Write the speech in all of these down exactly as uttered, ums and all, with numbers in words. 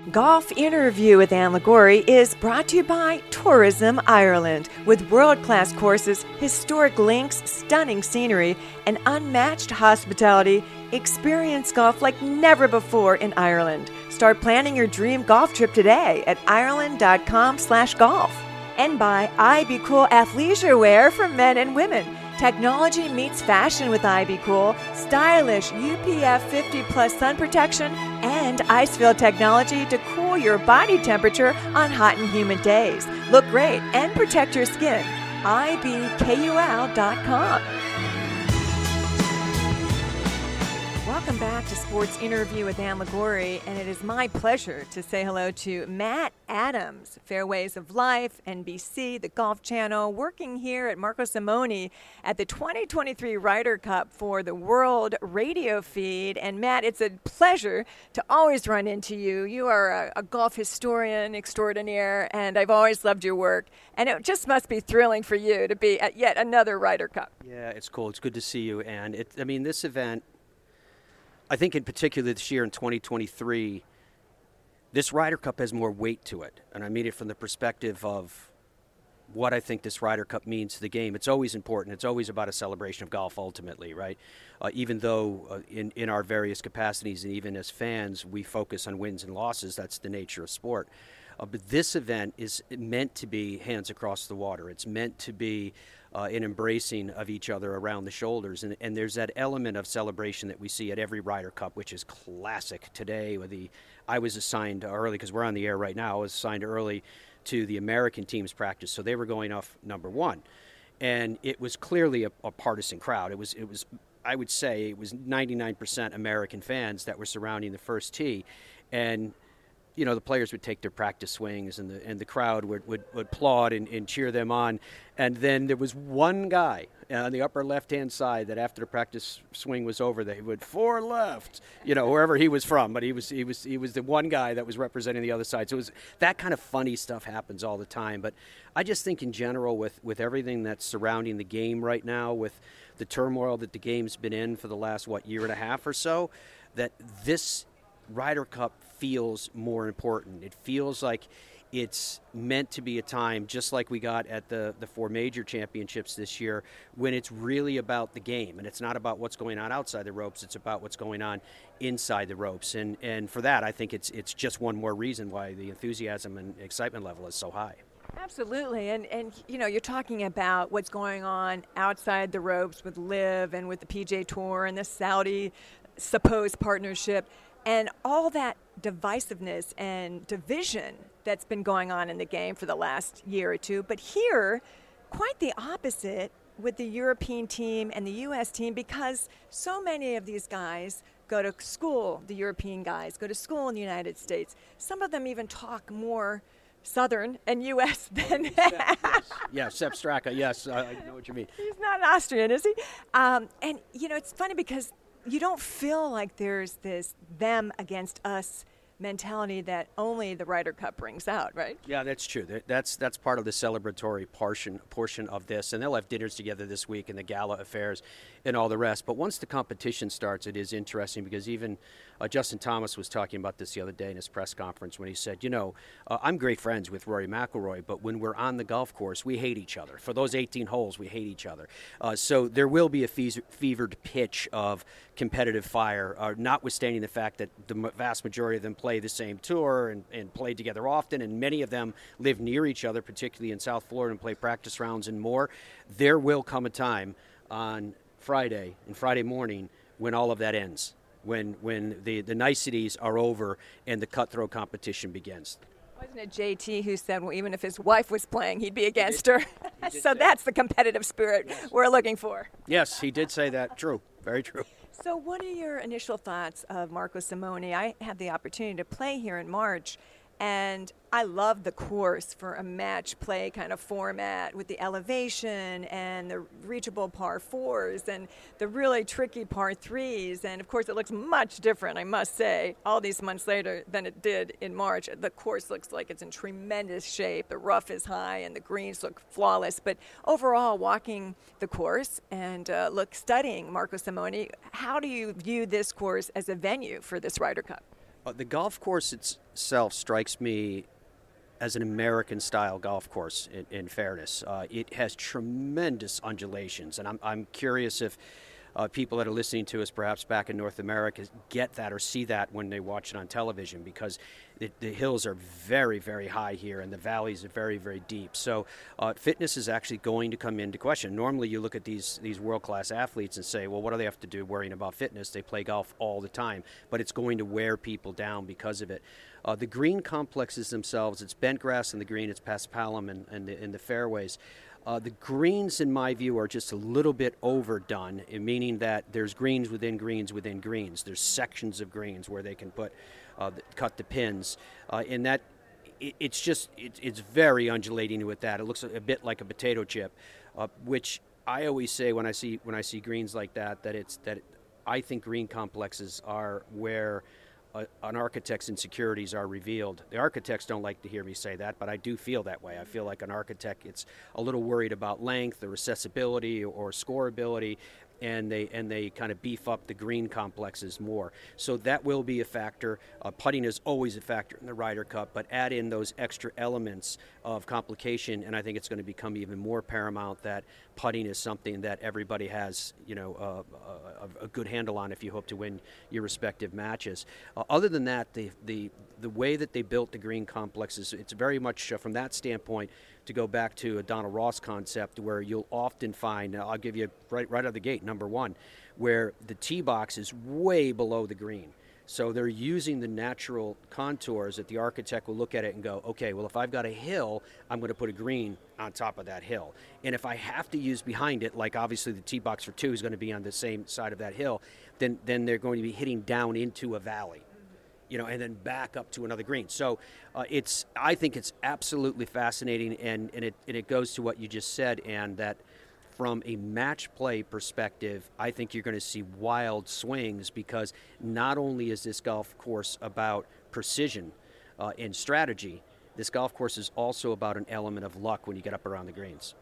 Golf Interview with Anne Liguori is brought to you by Tourism Ireland. With world-class courses, historic links, stunning scenery, and unmatched hospitality, experience golf like never before in Ireland. Start planning your dream golf trip today at ireland.com slash golf. And by I Be Cool athleisure wear for men and women. Technology meets fashion with I Be Cool, stylish U P F fifty plus sun protection, and ice-filled technology to cool your body temperature on hot and humid days. Look great and protect your skin. I B K U L dot com. Welcome back to Sports Interview with Anne Liguori, and it is my pleasure to say hello to Matt Adams, Fairways of Life, N B C, the Golf Channel, working here at Marco Simone at the twenty twenty-three Ryder Cup for the World Radio Feed. And Matt, it's a pleasure to always run into you. You are a, a golf historian extraordinaire, and I've always loved your work. And it just must be thrilling for you to be at yet another Ryder Cup. Yeah, it's cool. It's good to see you. And it, I mean, this event, I think in particular this year in twenty twenty-three, this Ryder Cup has more weight to it. And I mean it from the perspective of what I think this Ryder Cup means to the game. It's always important. It's always about a celebration of golf ultimately, right? Uh, even though uh, in, in our various capacities and even as fans, we focus on wins and losses. That's the nature of sport. Uh, but this event is meant to be hands across the water. It's meant to be uh, an embracing of each other around the shoulders. And, and there's that element of celebration that we see at every Ryder Cup, which is classic today. With the, I was assigned early, because we're on the air right now, I was assigned early to the American team's practice. So they were going off number one. And it was clearly a, a partisan crowd. It was, it was, I would say, it was ninety-nine percent American fans that were surrounding the first tee. And you know, the players would take their practice swings, and the and the crowd would, would, would applaud and, and cheer them on. And then there was one guy on the upper left-hand side that after the practice swing was over, they would four left, you know, wherever he was from. But he was he was he was the one guy that was representing the other side. So it was that kind of funny stuff happens all the time. But I just think in general, with with everything that's surrounding the game right now, with the turmoil that the game's been in for the last what year and a half or so, that this Ryder Cup feels more important. It feels like it's meant to be a time, just like we got at the, the four major championships this year, when it's really about the game. And it's not about what's going on outside the ropes. It's about what's going on inside the ropes. And and for that, I think it's it's just one more reason why the enthusiasm and excitement level is so high. Absolutely. And, and you know, you're talking about what's going on outside the ropes with LIV and with the P G A Tour and the Saudi supposed partnership. And all that divisiveness and division that's been going on in the game for the last year or two. But here, quite the opposite with the European team and the U S team, because so many of these guys go to school, the European guys go to school in the United States. Some of them even talk more Southern and U S than yes. Yeah, Sepp Straka, yes, I, I know what you mean. He's not an Austrian, is he? Um, and, you know, it's funny because you don't feel like there's this them against us mentality that only the Ryder Cup brings out, right? Yeah, that's true. That's that's part of the celebratory portion portion of this, and they'll have dinners together this week and the gala affairs and all the rest. But once the competition starts, it is interesting because even uh, Justin Thomas was talking about this the other day in his press conference when he said, you know, uh, I'm great friends with Rory McIlroy, but when we're on the golf course, we hate each other. For those eighteen holes, we hate each other. Uh, so there will be a fe- fevered pitch of competitive fire, uh, notwithstanding the fact that the vast majority of them play the same tour and, and play together often, and many of them live near each other, particularly in South Florida, and play practice rounds and more. There will come a time on Friday and Friday morning when all of that ends, when when the, the niceties are over and the cutthroat competition begins. Wasn't it J T who said, well, even if his wife was playing, he'd be against her? So that's the competitive spirit yes. we're looking for. Yes, he did say that. True. Very true. So what are your initial thoughts of Marco Simone? I had the opportunity to play here in March, and I love the course for a match play kind of format with the elevation and the reachable par fours and the really tricky par threes. And, of course, it looks much different, I must say, all these months later than it did in March. The course looks like it's in tremendous shape. The rough is high and the greens look flawless. But overall, walking the course and uh, look studying Marco Simone, how do you view this course as a venue for this Ryder Cup? Uh, the golf course itself strikes me as an American-style golf course, in, in fairness. Uh, it has tremendous undulations, and I'm, I'm curious if uh, people that are listening to us perhaps back in North America get that or see that when they watch it on television, because the, the hills are very, very high here, and the valleys are very, very deep. So uh, fitness is actually going to come into question. Normally you look at these, these world-class athletes and say, well, what do they have to do worrying about fitness? They play golf all the time, but it's going to wear people down because of it. Uh, the green complexes themselves, it's bent grass in the green, it's paspalum in, in, the, in the fairways. Uh, the greens, in my view, are just a little bit overdone, meaning that there's greens within greens within greens. There's sections of greens where they can put, uh, cut the pins, uh, and that it, it's just it, it's very undulating with that. It looks a bit like a potato chip, uh, which I always say when I see when I see greens like that that it's that I think green complexes are where Uh, an architect's insecurities are revealed. The architects don't like to hear me say that, but I do feel that way. I feel like an architect gets a little worried about length or accessibility or scoreability, and they and they kind of beef up the green complexes more. So that will be a factor. Uh, putting is always a factor in the Ryder Cup, but add in those extra elements of complication, and I think it's going to become even more paramount that putting is something that everybody has, you know, uh, a, a good handle on if you hope to win your respective matches. Uh, other than that, the the the way that they built the green complexes, it's very much uh, from that standpoint. To go back to a Donald Ross concept, where you'll often find, I'll give you right right out of the gate, number one, where the tee box is way below the green. So they're using the natural contours that the architect will look at it and go, okay, well, if I've got a hill, I'm going to put a green on top of that hill. And if I have to use behind it, like obviously the tee box for two is going to be on the same side of that hill, then then they're going to be hitting down into a valley, you know, and then back up to another green. So uh, it's, I think it's absolutely fascinating, and, and, it, and it goes to what you just said, and that from a match play perspective, I think you're going to see wild swings, because not only is this golf course about precision uh, and strategy, this golf course is also about an element of luck when you get up around the greens.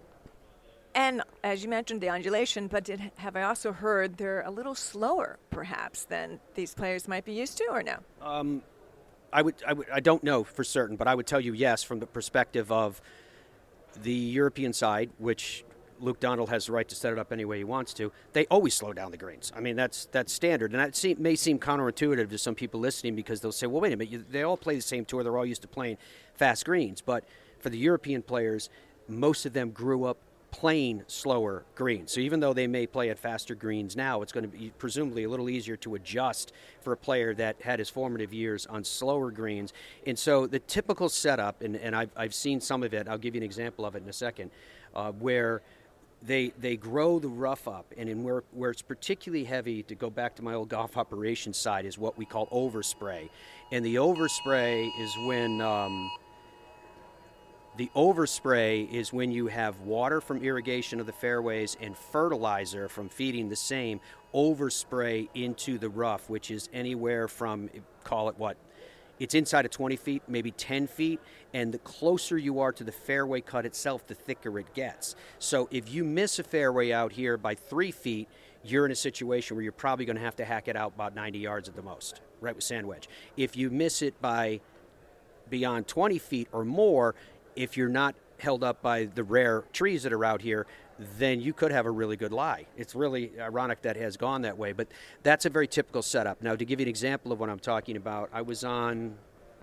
And as you mentioned, the undulation, but did, have I also heard they're a little slower, perhaps, than these players might be used to, or no? Um, I would, I would, I don't know for certain, but I would tell you yes, from the perspective of the European side, which Luke Donald has the right to set it up any way he wants to. They always slow down the greens. I mean, that's that's standard, and that seem, may seem counterintuitive to some people listening, because they'll say, "Well, wait a minute, you, they all play the same tour. They're all used to playing fast greens." But for the European players, most of them grew up playing slower greens. So even though they may play at faster greens now, it's going to be presumably a little easier to adjust for a player that had his formative years on slower greens. And so the typical setup, and, and I've, I've seen some of it, I'll give you an example of it in a second, uh, where they they grow the rough up, and in where, where it's particularly heavy, to go back to my old golf operations side, is what we call overspray. And the overspray is when... Um, The overspray is when you have water from irrigation of the fairways and fertilizer from feeding the same overspray into the rough, which is anywhere from, call it what, it's inside of twenty feet, maybe ten feet, and the closer you are to the fairway cut itself, the thicker it gets. So if you miss a fairway out here by three feet, you're in a situation where you're probably going to have to hack it out about ninety yards at the most, right, with sand wedge. If you miss it by beyond twenty feet or more, if you're not held up by the rare trees that are out here, then you could have a really good lie. It's really ironic that it has gone that way, but that's a very typical setup. Now, to give you an example of what I'm talking about, I was on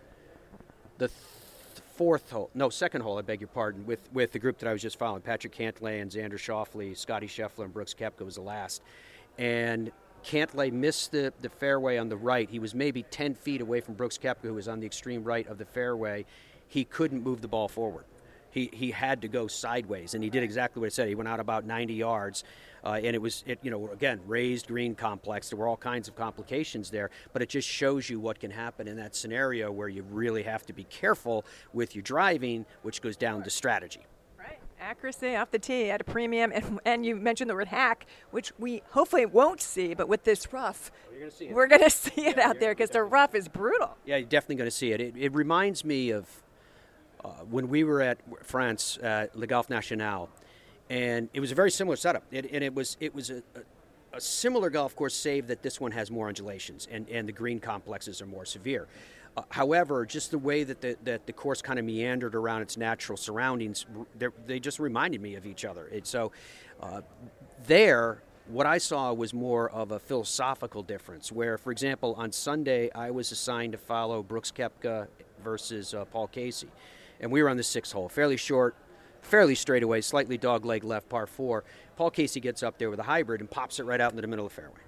the th- fourth hole, no, second hole, I beg your pardon, with, with the group that I was just following, Patrick Cantlay and Xander Schauffele, Scotty Scheffler, and Brooks Koepka was the last. And Cantlay missed the, the fairway on the right. He was maybe ten feet away from Brooks Koepka, who was on the extreme right of the fairway. He couldn't move the ball forward. He he had to go sideways, and he did exactly what I said. He went out about ninety yards, uh, and it was, it you know, again, raised green complex. There were all kinds of complications there, but it just shows you what can happen in that scenario where you really have to be careful with your driving, which goes down to strategy. Right. Accuracy off the tee at a premium, and, and you mentioned the word hack, which we hopefully won't see, but with this rough, well, you're gonna see it. we're going to see it yeah, out there, because the rough is brutal. Yeah, you're definitely going to see it. It, it reminds me of Uh, when we were at France, uh, Le Golf National, and it was a very similar setup. It, and it was it was a, a a similar golf course, save that this one has more undulations and, and the green complexes are more severe. Uh, however, just the way that the, that the course kind of meandered around its natural surroundings, they just reminded me of each other. And so uh, there, what I saw was more of a philosophical difference where, for example, on Sunday, I was assigned to follow Brooks Koepka versus uh, Paul Casey. And we were on the sixth hole, fairly short, fairly straight away, slightly dog-leg left, par four. Paul Casey gets up there with a hybrid and pops it right out into the middle of the fairway.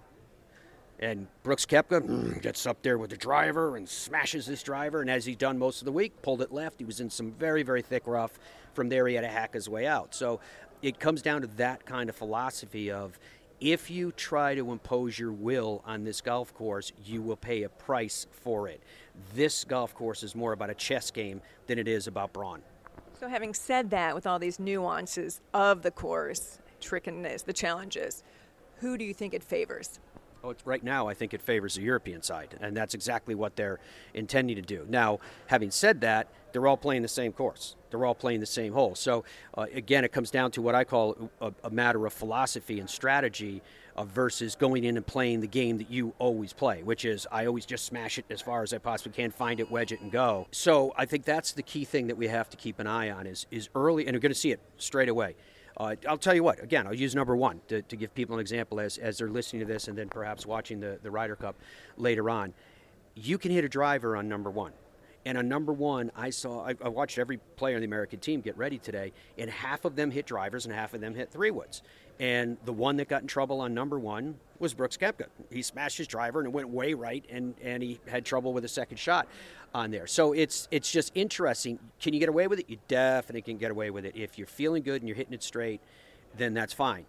And Brooks Koepka mm, gets up there with the driver and smashes this driver. And as he's done most of the week, pulled it left. He was in some very, very thick rough. From there, he had to hack his way out. So it comes down to that kind of philosophy of if you try to impose your will on this golf course, you will pay a price for it. This golf course is more about a chess game than it is about brawn. So having said that, with all these nuances of the course, trickiness, the challenges, who do you think it favors? Oh, it's, right now, I think it favors the European side, and that's exactly what they're intending to do. Now, having said that, they're all playing the same course. They're all playing the same hole. So, uh, again, it comes down to what I call a, a matter of philosophy and strategy uh, versus going in and playing the game that you always play, which is I always just smash it as far as I possibly can, find it, wedge it, and go. So I think that's the key thing that we have to keep an eye on is, is early, and we're going to see it straight away. Uh, I'll tell you what, again, I'll use number one to, to give people an example as, as they're listening to this and then perhaps watching the, the Ryder Cup later on. You can hit a driver on number one. And on number one, I saw, I, I watched every player in the American team get ready today, and half of them hit drivers and half of them hit three woods. And the one that got in trouble on number one was Brooks Koepka. He smashed his driver and it went way right, and, and he had trouble with a second shot on there. So it's it's just interesting. Can you get away with it? You definitely can get away with it. If you're feeling good and you're hitting it straight, then that's fine.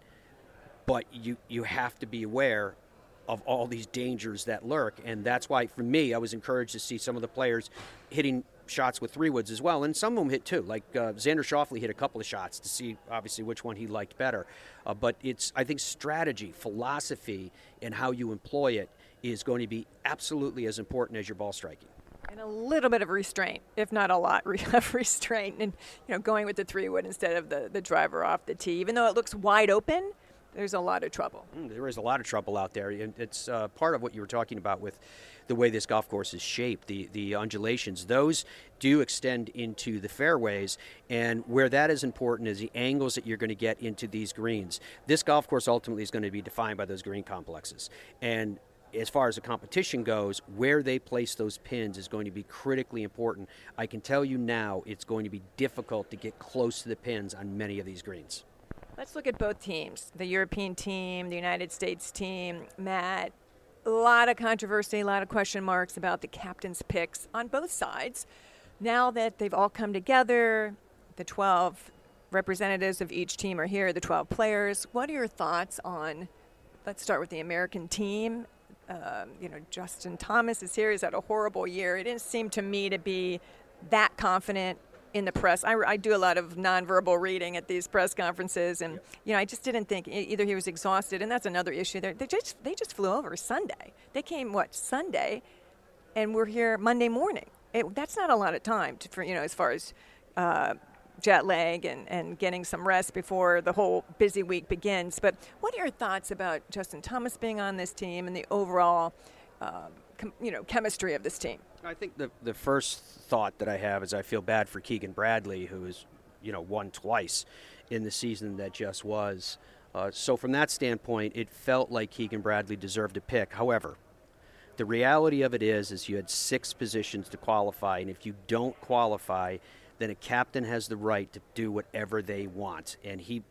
But you, you have to be aware of all these dangers that lurk, and that's why, for me, I was encouraged to see some of the players hitting shots with three woods as well, and some of them hit two. Like uh, Xander Schauffele hit a couple of shots to see, obviously, which one he liked better. Uh, but it's, I think, strategy, philosophy, and how you employ it is going to be absolutely as important as your ball striking. And a little bit of restraint, if not a lot of restraint, and you know, going with the three wood instead of the, the driver off the tee, even though it looks wide open. There's a lot of trouble. Mm, there is a lot of trouble out there. And it's uh, part of what you were talking about with the way this golf course is shaped, the, the undulations. Those do extend into the fairways, and where that is important is the angles that you're going to get into these greens. This golf course ultimately is going to be defined by those green complexes. And as far as the competition goes, where they place those pins is going to be critically important. I can tell you now it's going to be difficult to get close to the pins on many of these greens. Let's look at both teams, the European team, the United States team. Matt, a lot of controversy, a lot of question marks about the captain's picks on both sides. Now that they've all come together, the twelve representatives of each team are here, the twelve players. What are your thoughts on, let's start with the American team. Um, you know, Justin Thomas is here. He's had a horrible year. It didn't seem to me to be that confident in the press. I, I do a lot of nonverbal reading at these press conferences, and you know, I just didn't think either he was exhausted, and that's another issue. There, they just they just flew over Sunday. They came what Sunday, and we're here Monday morning. It, that's not a lot of time to, for you know, as far as uh, jet lag and, and getting some rest before the whole busy week begins. But what are your thoughts about Justin Thomas being on this team and the overall, uh, com, you know, chemistry of this team? I think the the first thought that I have is I feel bad for Keegan Bradley, who has, you know, won twice in the season that just was. Uh, so from that standpoint, it felt like Keegan Bradley deserved a pick. However, the reality of it is, is you had six positions to qualify, and if you don't qualify, then a captain has the right to do whatever they want. And he,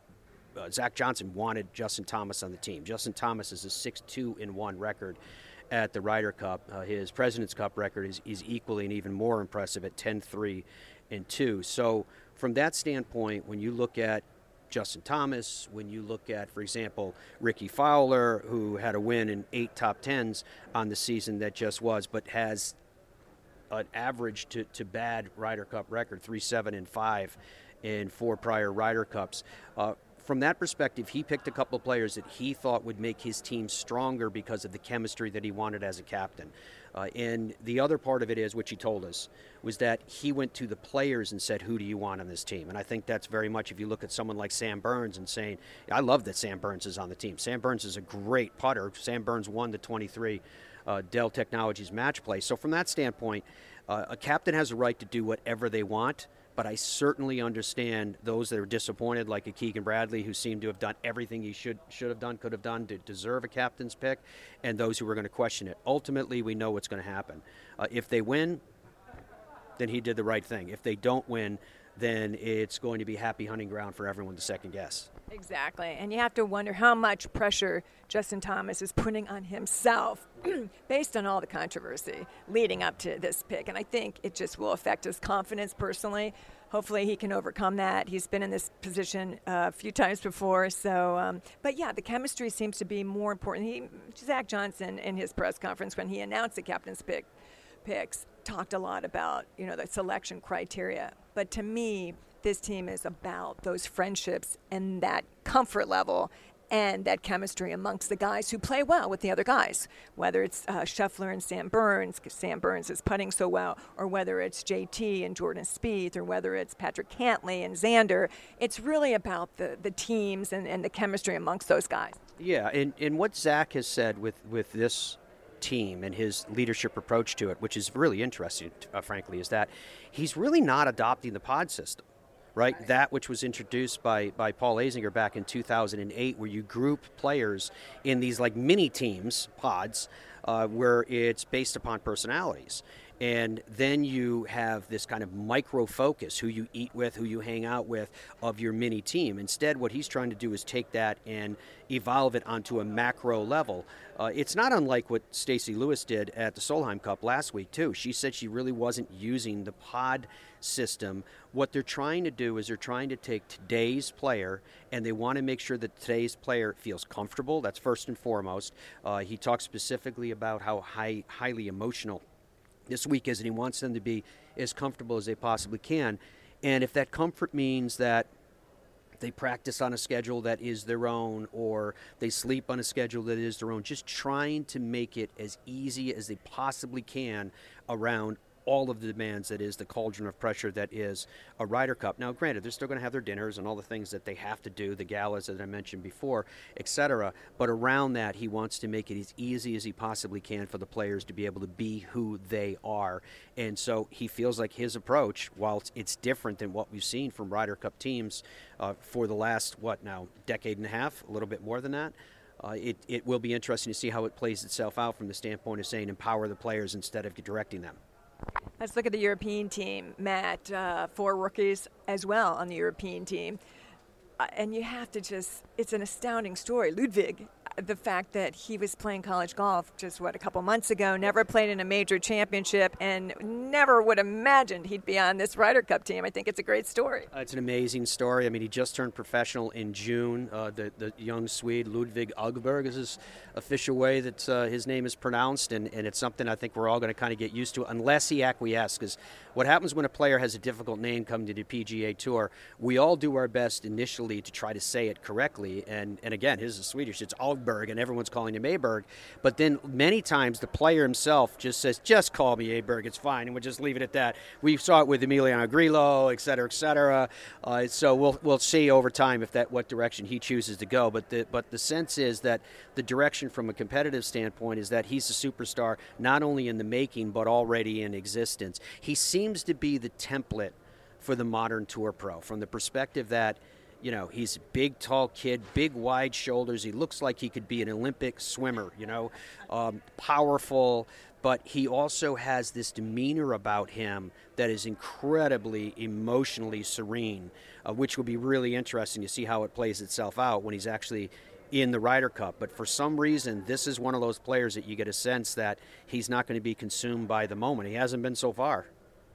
uh, Zach Johnson wanted Justin Thomas on the team. Justin Thomas is a six two and one record at the Ryder Cup. Uh, his President's Cup record is, is equally and even more impressive at ten three and two. So from that standpoint, when you look at Justin Thomas, when you look at, for example, Ricky Fowler, who had a win in eight top tens on the season that just was, but has an average to, to bad Ryder Cup record, three seven and five in four prior Ryder Cups. Uh, from that perspective, he picked a couple of players that he thought would make his team stronger because of the chemistry that he wanted as a captain. Uh, and the other part of it is, which he told us, was that he went to the players and said, who do you want on this team? And I think that's very much, if you look at someone like Sam Burns and saying, I love that Sam Burns is on the team. Sam Burns is a great putter. Sam Burns won the twenty-three uh, Dell Technologies match play. So from that standpoint, uh, a captain has a right to do whatever they want. But I certainly understand those that are disappointed, like a Keegan Bradley, who seemed to have done everything he should should have done, could have done to deserve a captain's pick, and those who were going to question it. Ultimately, we know what's going to happen. Uh, if they win, then he did the right thing. If they don't win, then it's going to be happy hunting ground for everyone to second guess. Exactly. And you have to wonder how much pressure Justin Thomas is putting on himself based on all the controversy leading up to this pick. And I think it just will affect his confidence personally. Hopefully he can overcome that. He's been in this position uh, a few times before. So, um, but yeah, the chemistry seems to be more important. He, Zach Johnson, in his press conference when he announced the captain's pick, picks, talked a lot about, you know, the selection criteria. But to me, this team is about those friendships and that comfort level and that chemistry amongst the guys who play well with the other guys, whether it's uh, Scheffler and Sam Burns, because Sam Burns is putting so well, or whether it's J T and Jordan Spieth, or whether it's Patrick Cantlay and Xander. It's really about the, the teams and, and the chemistry amongst those guys. Yeah, and, and what Zach has said with, with this team and his leadership approach to it, which is really interesting, uh, frankly, is that he's really not adopting the pod system. Right? right, that which was introduced by, by Paul Azinger back in two thousand eight, where you group players in these like mini teams, pods, uh, where it's based upon personalities. And then you have this kind of micro focus, who you eat with, who you hang out with, of your mini team. Instead, what he's trying to do is take that and evolve it onto a macro level. Uh, it's not unlike what Stacey Lewis did at the Solheim Cup last week, too. She said she really wasn't using the pod system. What they're trying to do is they're trying to take today's player, and they want to make sure that today's player feels comfortable. That's first and foremost. Uh, he talked specifically about how high, highly emotional this week is, and he wants them to be as comfortable as they possibly can. And if that comfort means that they practice on a schedule that is their own, or they sleep on a schedule that is their own, just trying to make it as easy as they possibly can around all of the demands that is the cauldron of pressure that is a Ryder Cup. Now, granted, they're still going to have their dinners and all the things that they have to do, the galas that I mentioned before, et cetera. But around that, he wants to make it as easy as he possibly can for the players to be able to be who they are. And so he feels like his approach, while it's, it's different than what we've seen from Ryder Cup teams uh, for the last, what now, decade and a half, a little bit more than that, Uh, it, it will be interesting to see how it plays itself out from the standpoint of saying empower the players instead of directing them. Let's look at the European team, Matt. Uh, four rookies as well on the European team. Uh, and you have to just, it's an astounding story. Ludwig, the fact that he was playing college golf just, what, a couple months ago, never played in a major championship, and never would have imagined he'd be on this Ryder Cup team. I think it's a great story. Uh, it's an amazing story. I mean, he just turned professional in June. Uh, the, the young Swede, Ludwig Åberg, is his official way that uh, his name is pronounced, and, and it's something I think we're all going to kind of get used to, unless he acquiesces, because what happens when a player has a difficult name coming to the P G A Tour, we all do our best initially to try to say it correctly, and, and again, his is Swedish, it's Åberg, and everyone's calling him Åberg, but then many times the player himself just says, just call me Åberg, it's fine, and we'll just leave it at that. We saw it with Emiliano Grillo, et cetera, et cetera, uh, so we'll we'll see over time if that what direction he chooses to go, but the, but the sense is that the direction from a competitive standpoint is that he's a superstar, not only in the making, but already in existence. He seems to be the template for the modern tour pro, from the perspective that, you know, he's a big, tall kid, big, wide shoulders. He looks like he could be an Olympic swimmer, you know, um, powerful, but he also has this demeanor about him that is incredibly emotionally serene, uh, which will be really interesting to see how it plays itself out when he's actually in the Ryder Cup. But for some reason, this is one of those players that you get a sense that he's not going to be consumed by the moment. He hasn't been so far.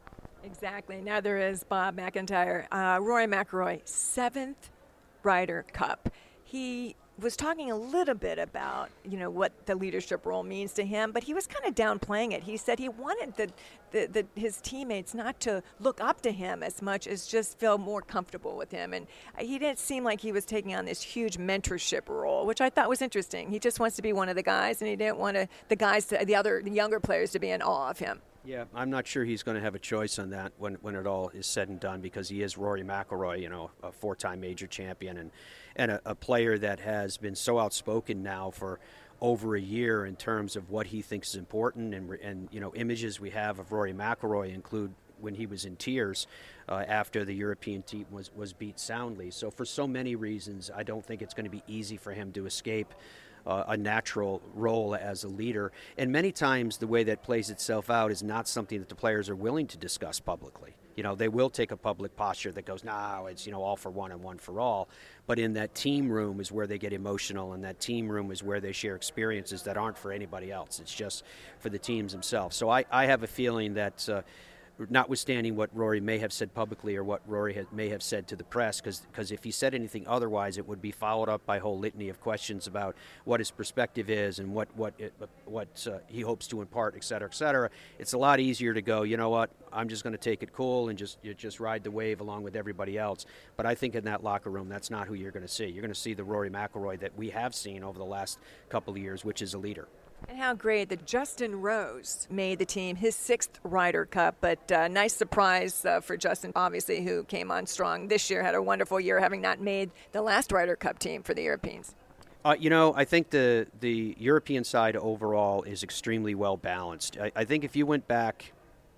Exactly. Neither is Bob McIntyre. Uh, Rory McIlroy, seventh Ryder Cup. He was talking a little bit about, you know, what the leadership role means to him, but he was kind of downplaying it. He said he wanted the, the, the his teammates not to look up to him as much as just feel more comfortable with him. And he didn't seem like he was taking on this huge mentorship role, which I thought was interesting. He just wants to be one of the guys, and he didn't want to, the guys, to, the other the younger players to be in awe of him. Yeah, I'm not sure he's going to have a choice on that when, when it all is said and done, because he is Rory McIlroy, you know, a four-time major champion and, and a, a player that has been so outspoken now for over a year in terms of what he thinks is important. And, and you know, images we have of Rory McIlroy include when he was in tears uh, after the European team was, was beat soundly. So for so many reasons, I don't think it's going to be easy for him to escape Uh, a natural role as a leader. And many times the way that plays itself out is not something that the players are willing to discuss publicly. You know, they will take a public posture that goes, no, it's, you know, all for one and one for all. But in that team room is where they get emotional, and that team room is where they share experiences that aren't for anybody else. It's just for the teams themselves. So I, I have a feeling that uh, notwithstanding what Rory may have said publicly or what Rory had, may have said to the press, because if he said anything otherwise, it would be followed up by a whole litany of questions about what his perspective is and what what it, what uh, he hopes to impart, et cetera, et cetera. It's a lot easier to go, you know what, I'm just going to take it cool and just you just ride the wave along with everybody else. But I think in that locker room, that's not who you're going to see. You're going to see the Rory McIlroy that we have seen over the last couple of years, which is a leader. And how great that Justin Rose made the team, his sixth Ryder Cup, but uh, nice surprise uh, for Justin, obviously, who came on strong this year, had a wonderful year, having not made the last Ryder Cup team for the Europeans. Uh, you know, I think the, the European side overall is extremely well balanced. I, I think if you went back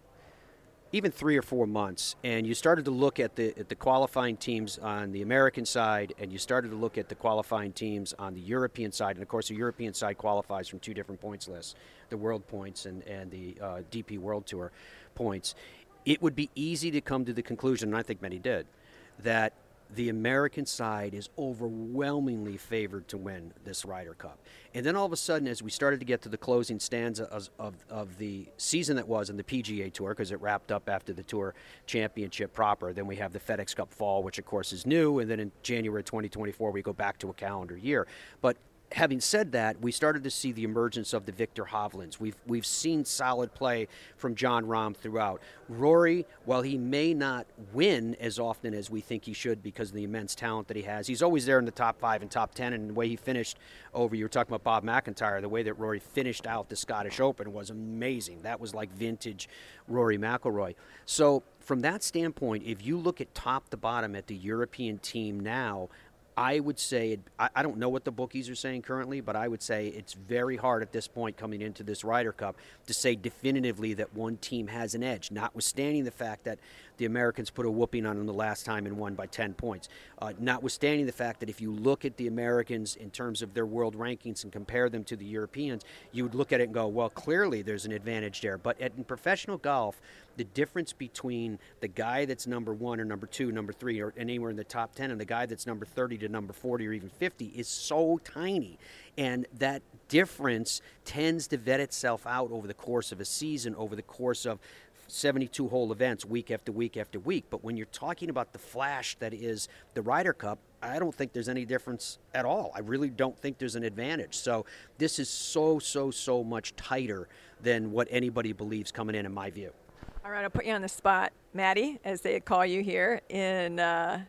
even three or four months, and you started to look at the at the qualifying teams on the American side, and you started to look at the qualifying teams on the European side, and of course the European side qualifies from two different points lists, the World Points and, and the uh, D P World Tour points, it would be easy to come to the conclusion, and I think many did, that the American side is overwhelmingly favored to win this Ryder Cup. And then all of a sudden, as we started to get to the closing stanza of, of, of the season that was in the P G A Tour, because it wrapped up after the Tour Championship proper, then we have the FedEx Cup Fall, which of course is new, and then in January twenty twenty-four, we go back to a calendar year. But having said that, we started to see the emergence of the Victor Hovlands. We've we've seen solid play from Jon Rahm throughout. Rory, while he may not win as often as we think he should because of the immense talent that he has, he's always there in the top five and top ten. And the way he finished over, you were talking about Bob McIntyre, the way that Rory finished out the Scottish Open was amazing. That was like vintage Rory McIlroy. So from that standpoint, if you look at top to bottom at the European team now, I would say, I, I don't know what the bookies are saying currently, but I would say it's very hard at this point coming into this Ryder Cup to say definitively that one team has an edge, notwithstanding the fact that the Americans put a whooping on them the last time and won by ten points. Uh, notwithstanding the fact that if you look at the Americans in terms of their world rankings and compare them to the Europeans, you would look at it and go, well, clearly there's an advantage there. But at, in professional golf, the difference between the guy that's number one or number two, number three, or anywhere in the top ten, and the guy that's number thirty to number forty or even fifty is so tiny. And that difference tends to vet itself out over the course of a season, over the course of seventy-two hole events week after week after week. But when you're talking about the flash that is the Ryder Cup, I don't think there's any difference at all. I really don't think there's an advantage. So this is so, so, so much tighter than what anybody believes coming in, in my view. All right, I'll put you on the spot, Maddie, as they call you here in uh,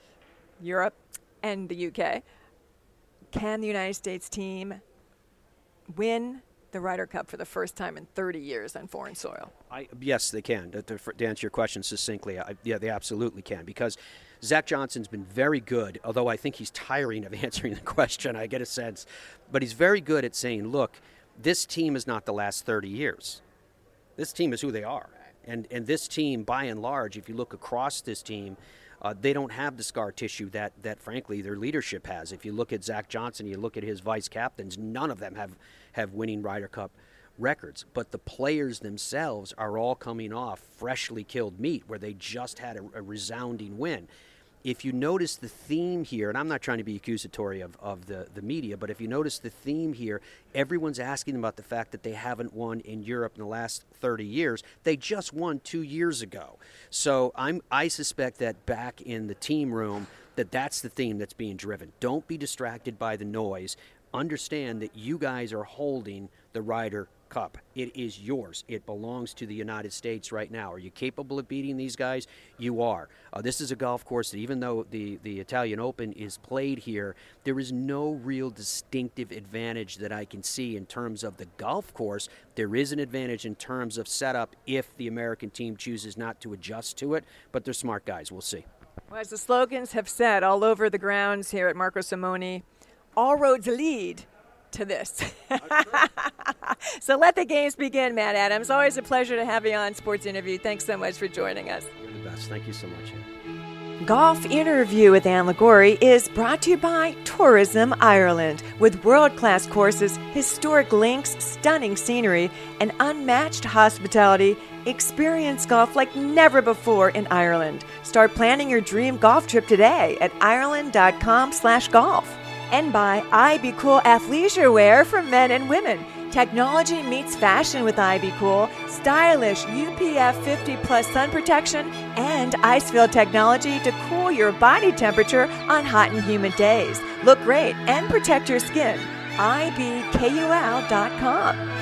Europe and the U K. Can the United States team win the Ryder Cup for the first time in thirty years on foreign soil? I, yes, they can. To, to, to answer your question succinctly, I, yeah, they absolutely can, because Zach Johnson's been very good, although I think he's tiring of answering the question, I get a sense. But he's very good at saying, look, this team is not the last thirty years. This team is who they are. And and this team, by and large, if you look across this team, uh, they don't have the scar tissue that, that, frankly, their leadership has. If you look at Zach Johnson, you look at his vice captains, none of them have, have winning Ryder Cup records. But the players themselves are all coming off freshly killed meat where they just had a, a resounding win. If you notice the theme here, and I'm not trying to be accusatory of, of the, the media, but if you notice the theme here, everyone's asking about the fact that they haven't won in Europe in the last thirty years. They just won two years ago. So I'm, I suspect that back in the team room, that that's the theme that's being driven. Don't be distracted by the noise. Understand that you guys are holding the Ryder Cup. It is yours. It belongs to the United States right now. Are you capable of beating these guys? You are. Uh, this is a golf course that even though the, the Italian Open is played here, there is no real distinctive advantage that I can see in terms of the golf course. There is an advantage in terms of setup if the American team chooses not to adjust to it, but they're smart guys. We'll see. Well, as the slogans have said all over the grounds here at Marco Simone, all roads lead to this. So let the games begin, Matt Adams. Always a pleasure to have you on Sports Interview. Thanks so much for joining us. You're the best. Thank you so much. Golf Interview with Ann Liguori is brought to you by Tourism Ireland. With world-class courses, historic links, stunning scenery, and unmatched hospitality, experience golf like never before in Ireland. Start planning your dream golf trip today at ireland.com slash golf. And by I Be Cool athleisure wear for men and women. Technology meets fashion with I Be Cool. Stylish U P F fifty plus sun protection and ice-filled technology to cool your body temperature on hot and humid days. Look great and protect your skin. I B K U L dot com.